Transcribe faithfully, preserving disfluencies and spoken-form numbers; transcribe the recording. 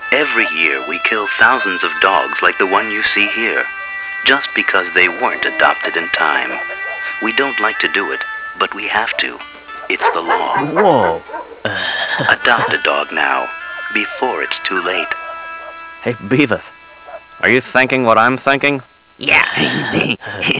Every year we kill thousands of dogs like the one you see here, just because they weren't adopted in time. We don't like to do it, but we have to. It's the law. Whoa. Adopt a dog now, before it's too late. Hey, Beavis, are you thinking what I'm thinking? Yeah,